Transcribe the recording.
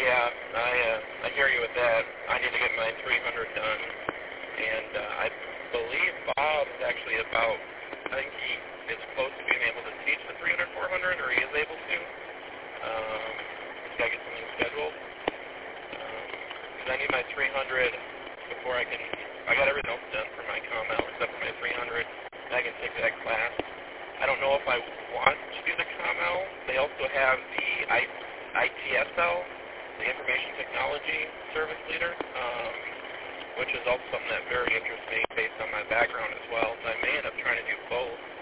Yeah, I hear you with that. I need to get my 300 done, and I believe Bob is actually about, I think he is close to being able to teach the 300, 400, or he is able to. Just got to get something scheduled. Because I need my 300 before I can, I got everything else done for my COML except for my 300, and I can take that class. I don't know if I want to do the COML. They also have the ITSL, the Information Technology Service Leader, which is also something that very interests me based on my background as well. So I may end up trying to do both.